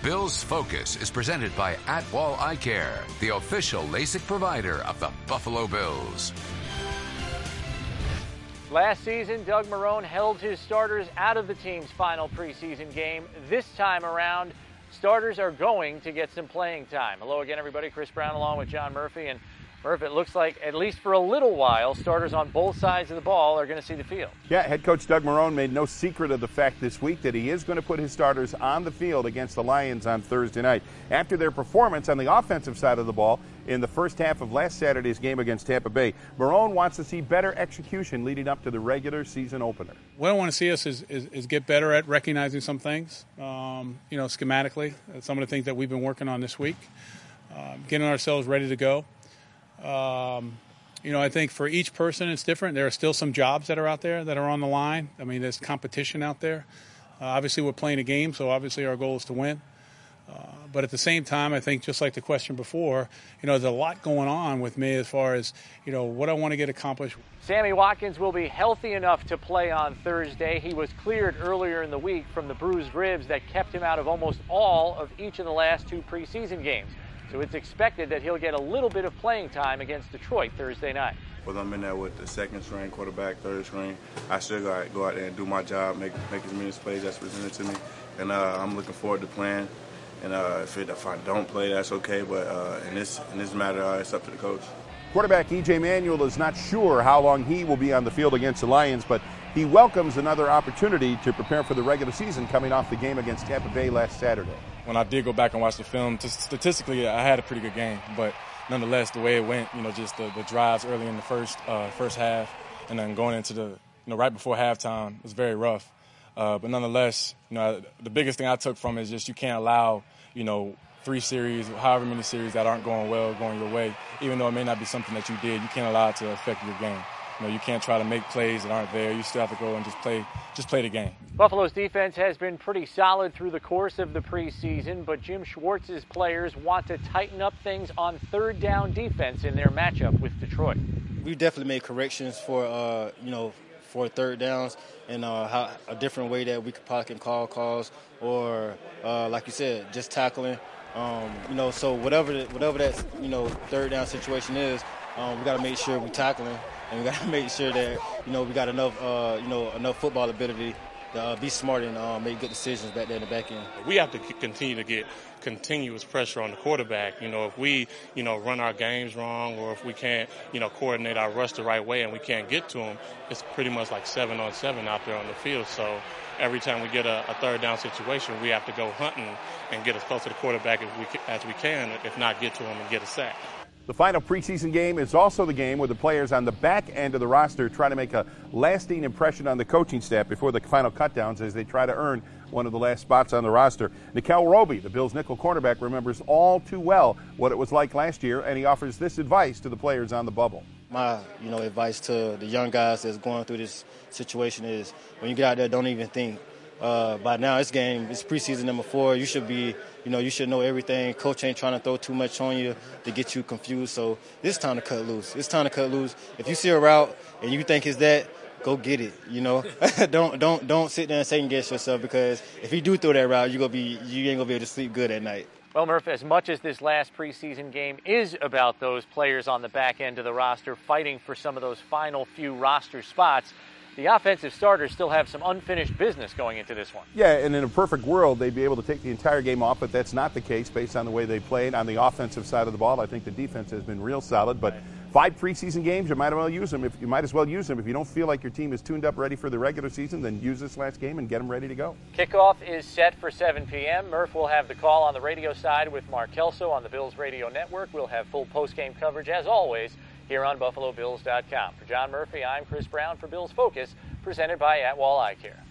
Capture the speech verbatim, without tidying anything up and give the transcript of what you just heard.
Bills Focus is presented by Atwall Eye Care, the official LASIK provider of the Buffalo Bills. Last season, Doug Marrone held his starters out of the team's final preseason game. This time around, starters are going to get some playing time. Hello again, everybody. Chris Brown along with John Murphy. And Murph, it looks like, at least for a little while, starters on both sides of the ball are going to see the field. Yeah, head coach Doug Marrone made no secret of the fact this week that he is going to put his starters on the field against the Lions on Thursday night. After their performance on the offensive side of the ball in the first half of last Saturday's game against Tampa Bay, Marrone wants to see better execution leading up to the regular season opener. What I want to see us is, is, is get better at recognizing some things, um, you know, schematically, some of the things that we've been working on this week, um, getting ourselves ready to go. Um, you know, I think for each person it's different. There are still some jobs that are out there that are on the line. I mean, there's competition out there. Uh, obviously, we're playing a game, so obviously our goal is to win. Uh, but at the same time, I think just like the question before, you know, there's a lot going on with me as far as, you know, what I want to get accomplished. Sammy Watkins will be healthy enough to play on Thursday. He was cleared earlier in the week from the bruised ribs that kept him out of almost all of each of the last two preseason games. So it's expected that he'll get a little bit of playing time against Detroit Thursday night. Whether I'm in there with the second string quarterback, third string, I still got to go out there and do my job, make make as many plays as presented to me. And uh, I'm looking forward to playing. And uh, if, it, if I don't play, that's okay. But uh, in this in this matter, uh, it's up to the coach. Quarterback E J Manuel is not sure how long he will be on the field against the Lions, but he welcomes another opportunity to prepare for the regular season coming off the game against Tampa Bay last Saturday. When I did go back and watch the film, statistically, I had a pretty good game. But nonetheless, the way it went, you know, just the, the drives early in the first uh, first half and then going into the, you know, right before halftime was very rough. Uh, but nonetheless, you know, the biggest thing I took from it is just you can't allow, you know, three series, however many series that aren't going well, going your way. Even though it may not be something that you did, you can't allow it to affect your game. You know, you can't try to make plays that aren't there. You still have to go and just play, just play the game. Buffalo's defense has been pretty solid through the course of the preseason, but Jim Schwartz's players want to tighten up things on third down defense in their matchup with Detroit. We definitely made corrections for, uh, you know, for third downs and uh, how, a different way that we could probably can call calls or, uh, like you said, just tackling. Um, you know, so whatever the, whatever that, you know, third down situation is, um, we got to make sure we're tackling. And we got to make sure that, you know, we got enough, uh, you know, enough football ability to uh, be smart and uh, make good decisions back there in the back end. We have to continue to get continuous pressure on the quarterback. You know, if we, you know, run our games wrong or if we can't, you know, coordinate our rush the right way and we can't get to them, it's pretty much like seven on seven out there on the field. So every time we get a, a third down situation, we have to go hunting and get as close to the quarterback as we, as we can, if not get to him and get a sack. The final preseason game is also the game where the players on the back end of the roster try to make a lasting impression on the coaching staff before the final cutdowns as they try to earn one of the last spots on the roster. Nikel Roby, the Bills' nickel cornerback, remembers all too well what it was like last year, and he offers this advice to the players on the bubble. My, you know, advice to the young guys that's going through this situation is when you get out there, don't even think. Uh, by now, it's game, it's preseason number four. You should be, you know, you should know everything. Coach ain't trying to throw too much on you to get you confused. So it's time to cut loose. It's time to cut loose. If you see a route and you think it's that, go get it. You know, don't don't don't sit there and second guess yourself, because if you do throw that route, you gonna be you ain't gonna be able to sleep good at night. Well, Murph, as much as this last preseason game is about those players on the back end of the roster fighting for some of those final few roster spots, the offensive starters still have some unfinished business going into this one. Yeah, and in a perfect world, they'd be able to take the entire game off, but that's not the case based on the way they played. On the offensive side of the ball, I think the defense has been real solid, but five preseason games, you might as well use them. If you might as well use them. If you don't feel like your team is tuned up ready for the regular season, then use this last game and get them ready to go. Kickoff is set for seven p.m. Murph will have the call on the radio side with Mark Kelso on the Bills Radio Network. We'll have full post-game coverage, as always, here on Buffalo Bills dot com. For John Murphy, I'm Chris Brown for Bills Focus, presented by Atwall Eye Care.